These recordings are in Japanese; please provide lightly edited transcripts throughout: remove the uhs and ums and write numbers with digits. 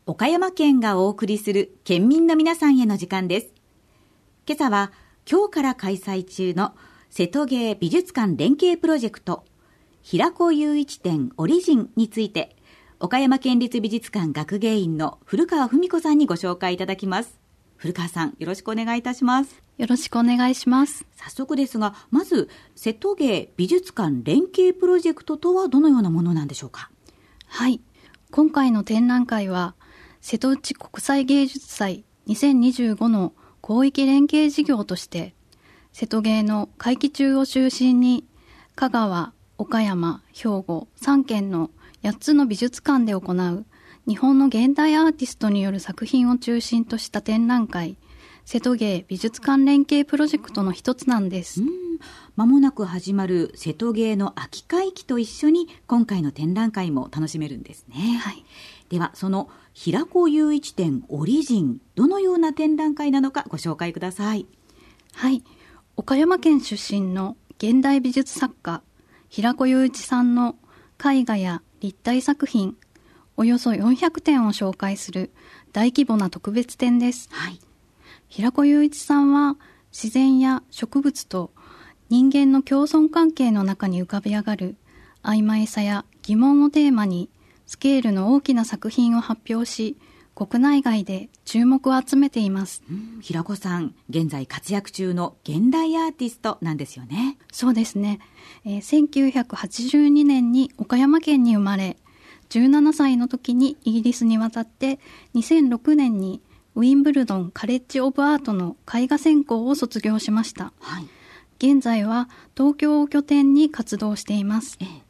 岡山県がお送りする県民の皆さんへの時間です。今朝は今日から開催中の瀬戸芸美術館連携プロジェクト平子雄一展オリジンについて、岡山県立美術館学芸員の古川文子さんにご紹介いただきます。古川さん、よろしくお願いいたします。 よろしくお願いします。 早速ですが、まず瀬戸芸美術館連携プロジェクトとはどのようなものなんでしょうか。 はい、今回の展覧会は瀬戸内国際芸術祭2025の広域連携事業として、瀬戸芸の会期中を中心に香川、岡山、兵庫3県の8つの美術館で行う日本の現代アーティストによる作品を中心とした展覧会、瀬戸芸美術館連携プロジェクトの一つなんです。 間もなく始まる瀬戸芸の秋会期と一緒に今回の展覧会も楽しめるんですね。 はい、 ではその平子雄一展オリジン、どのような展覧会なのかご紹介ください。 はい、岡山県出身の現代美術作家平子雄一さんの絵画や立体作品およそ400点を紹介する大規模な特別展です。 はい、 平子雄一さんは自然や植物と人間の共存関係の中に浮かび上がる曖昧さや疑問をテーマにスケールの大きな作品を発表し、国内外で注目を集めています。 平子さん、現在活躍中の現代アーティストなんですよね。 そうですね、1982年に岡山県に生まれ、17歳の時にイギリスに渡って2006年にウィンブルドンカレッジ・オブ・アートの絵画専攻を卒業しました。 はい、 現在は東京を拠点に活動しています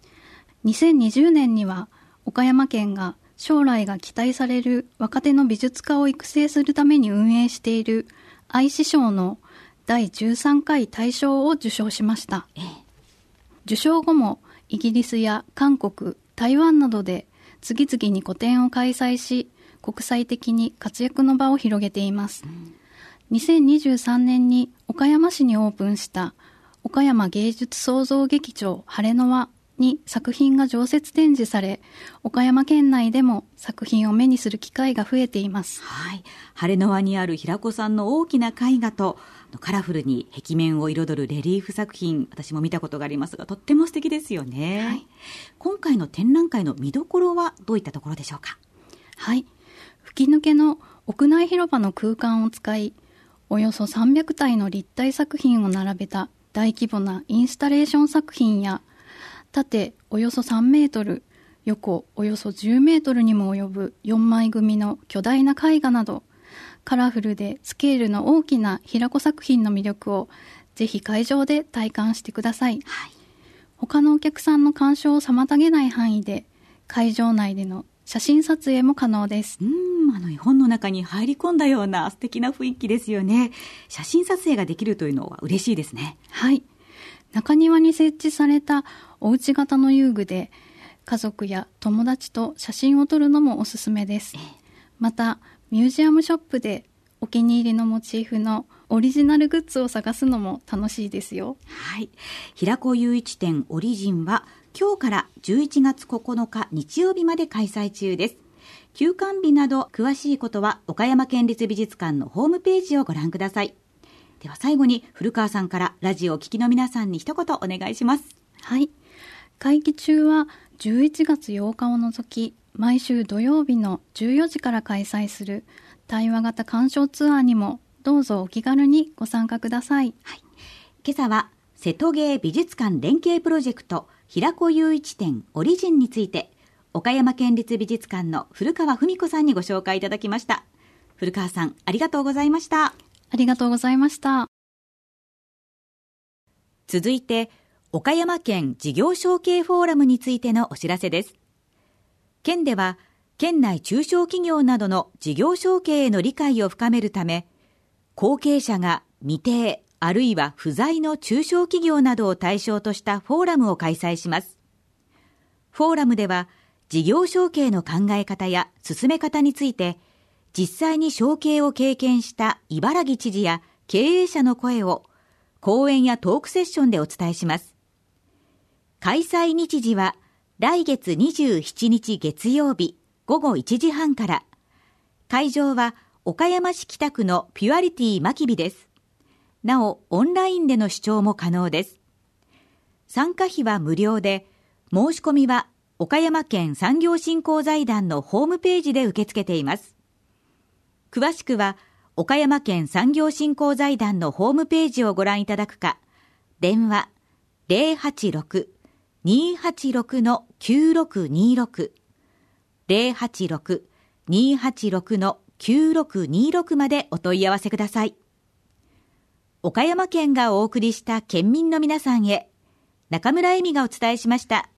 。2020年には岡山県が将来が期待される若手の美術家を育成するために運営している愛知賞の第13回大賞を受賞しました。受賞後もイギリスや韓国、台湾などで次々に個展を開催し、国際的に活躍の場を広げています。2023年に岡山市にオープンした岡山芸術創造劇場晴れの輪に作品が常設展示され、岡山県内でも作品を目にする機会が増えています。 はい、晴れの輪にある平子さんの大きな絵画とカラフルに壁面を彩るレリーフ作品、私も見たことがありますが、とっても素敵ですよね。はい、今回の展覧会の見どころはどういったところでしょうか。 はい、吹き抜けの屋内広場の空間を使い、およそ300体の立体作品を並べた大規模なインスタレーション作品や、縦およそ3メートル、横およそ10メートルにも及ぶ4枚組の巨大な絵画など、カラフルでスケールの大きな平子作品の魅力をぜひ会場で体感してください。 はい、 他のお客さんの鑑賞を妨げない範囲で会場内での写真撮影も可能です。 絵本の中に入り込んだような素敵な雰囲気ですよね。写真撮影ができるというのは嬉しいですね。 はい、中庭に設置されたおうち型の遊具で家族や友達と写真を撮るのもおすすめです。またミュージアムショップでお気に入りのモチーフのオリジナルグッズを探すのも楽しいですよ。 はい、平子雄一展オリジンは今日から11月9日日曜日まで開催中です。休館日など詳しいことは岡山県立美術館のホームページをご覧ください。では最後に古川さんからラジオをお聞きの皆さんに一言お願いします。 はい、会期中は11月8日を除き毎週土曜日の14時から開催する対話型鑑賞ツアーにもどうぞお気軽にご参加ください。 はい、今朝は瀬戸芸美術館連携プロジェクト平子雄一展オリジンについて、岡山県立美術館の古川文子さんにご紹介いただきました。古川さん、ありがとうございました。 ありがとうございました。 続いて岡山県事業承継フォーラムについてのお知らせです。県では県内中小企業などの事業承継への理解を深めるため、後継者が未定あるいは不在の中小企業などを対象としたフォーラムを開催します。フォーラムでは事業承継の考え方や進め方について、実際に承継を経験した茨城知事や経営者の声を講演やトークセッションでお伝えします。開催日時は来月27日月曜日午後1時半から、 会場は岡山市北区のピュアリティまきびです。なお、オンラインでの視聴も可能です。参加費は無料で、申し込みは岡山県産業振興財団のホームページで受け付けています。詳しくは岡山県産業振興財団のホームページをご覧いただくか、電話 086-286-9626 086-286-9626までお問い合わせください。岡山県がお送りした県民の皆さんへ、中村恵美がお伝えしました。